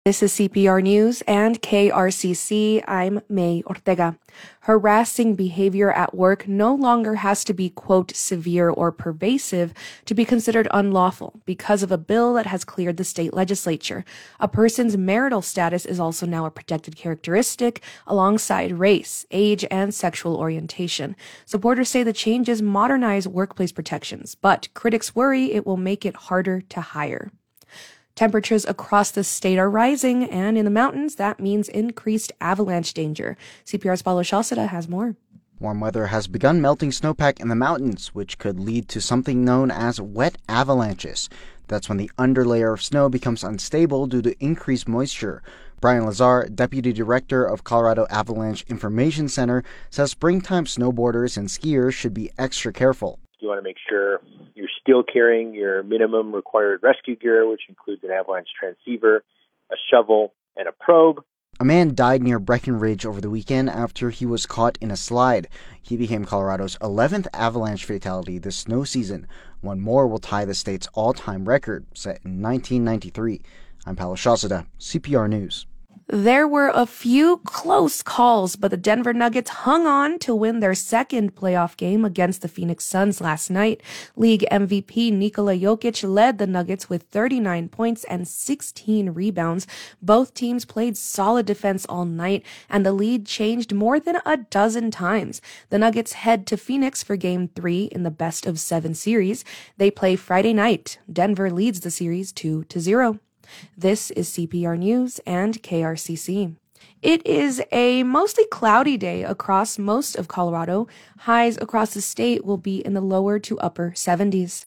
This is CPR News and KRCC. I'm May Ortega. Harassing behavior at work no longer has to be, quote, severe or pervasive to be considered unlawful because of a bill that has cleared the state legislature. A person's marital status is also now a protected characteristic alongside race, age, and sexual orientation. Supporters say the changes modernize workplace protections, but critics worry it will make it harder to hire. Temperatures across the state are rising, and in the mountains, that means increased avalanche danger. CPR's Paulo Shalceda has more. Warm weather has begun melting snowpack in the mountains, which could lead to something known as wet avalanches. That's when the underlayer of snow becomes unstable due to increased moisture. Brian Lazar, Deputy Director of Colorado Avalanche Information Center, says springtime snowboarders and skiers should be extra careful. You want to make sure you're still carrying your minimum required rescue gear, which includes an avalanche transceiver, a shovel, and a probe. A man died near Breckenridge over the weekend after he was caught in a slide. He became Colorado's 11th avalanche fatality this snow season. One more will tie the state's all-time record, set in 1993. I'm Paulo Shalceda, CPR News. There were a few close calls, but the Denver Nuggets hung on to win their second playoff game against the Phoenix Suns last night. League MVP Nikola Jokic led the Nuggets with 39 points and 16 rebounds. Both teams played solid defense all night, and the lead changed more than a dozen times. The Nuggets head to Phoenix for Game 3 in the best-of-7 series. They play Friday night. Denver leads the series 2-0. This is CPR News and KRCC. It is a mostly cloudy day across most of Colorado. Highs across the state will be in the lower to upper 70s.